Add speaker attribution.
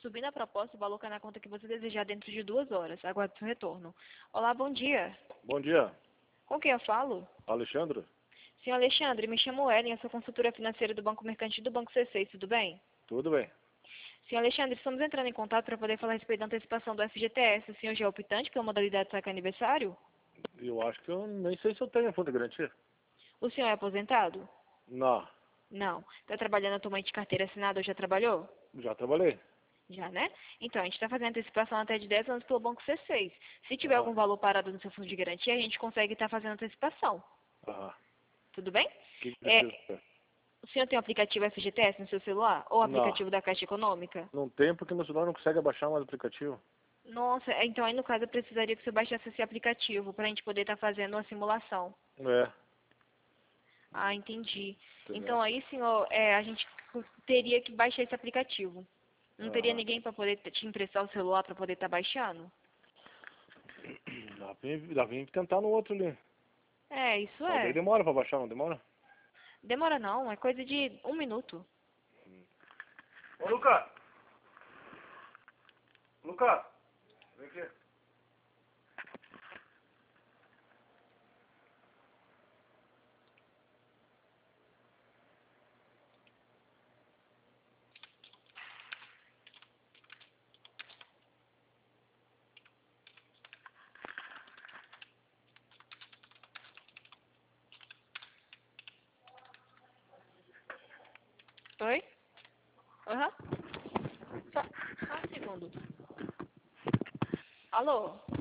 Speaker 1: subindo a proposta e valor cai na conta que você desejar dentro de 2 horas. Aguarde seu retorno. Olá, bom dia.
Speaker 2: Bom dia,
Speaker 1: Com quem eu falo?
Speaker 2: Alexandre.
Speaker 1: Senhor Alexandre, me chamo Ellen, eu sou consultora financeira do Banco Mercantil do Banco C6, tudo bem?
Speaker 2: Tudo bem?
Speaker 1: Senhor Alexandre, estamos entrando em contato para poder falar a respeito da antecipação do FGTS. O senhor já é optante pela modalidade saque aniversário?
Speaker 2: Eu acho que eu nem sei se eu tenho fundo de garantia.
Speaker 1: O senhor é aposentado?
Speaker 2: Não,
Speaker 1: Não. Está trabalhando atualmente de carteira assinada ou já trabalhou?
Speaker 2: já trabalhei.
Speaker 1: Já, né? Então, a gente está fazendo antecipação até de 10 anos pelo Banco C6. Se tiver
Speaker 2: Aham,
Speaker 1: algum valor parado no seu fundo de garantia, a gente consegue estar fazendo antecipação.
Speaker 2: aham.
Speaker 1: Tudo bem?
Speaker 2: O que precisa?
Speaker 1: É, o senhor tem o aplicativo FGTS no seu celular? Ou o
Speaker 2: Não,
Speaker 1: aplicativo da Caixa Econômica?
Speaker 2: não tem porque meu celular não consegue baixar mais aplicativo.
Speaker 1: Nossa, então aí no caso eu precisaria que você baixasse esse aplicativo para a gente poder estar fazendo uma simulação.
Speaker 2: É,
Speaker 1: Ah, entendi.
Speaker 2: entendeu?
Speaker 1: Então aí, senhor, a gente teria que baixar esse aplicativo. Não teria
Speaker 2: Aham.
Speaker 1: ninguém para poder te emprestar o celular para poder estar baixando?
Speaker 2: Dá pra tentar no outro ali.
Speaker 1: É, isso
Speaker 2: Mas daí
Speaker 1: é.
Speaker 2: demora pra baixar, não demora?
Speaker 1: Demora não, é coisa de 1 minuto.
Speaker 2: Ô, Lucas! Lucas! Vem aqui.
Speaker 1: Oi? Aham. Só um segundo. Alô?